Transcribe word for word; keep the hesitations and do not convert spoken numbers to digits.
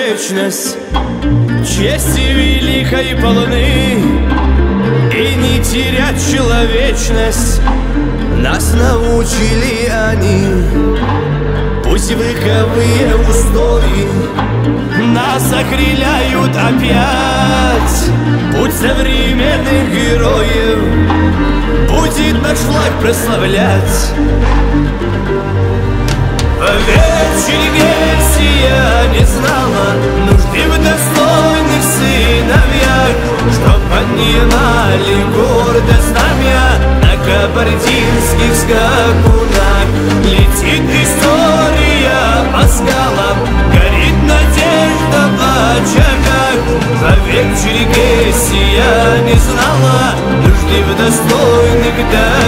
вечность чести великой полны, и не терять человечность нас научили они. Пусть вековые устои нас окрыляют опять, путь современных героев будет наш флаг прославлять. Поверь, Черкесия не знала нужды в достойных сыновьях, чтоб поднимали гордо знамя на кабардинских скакунах. Летит история по скалам, горит надежда в очагах. Поверь, Черкесия не знала нужды в достойных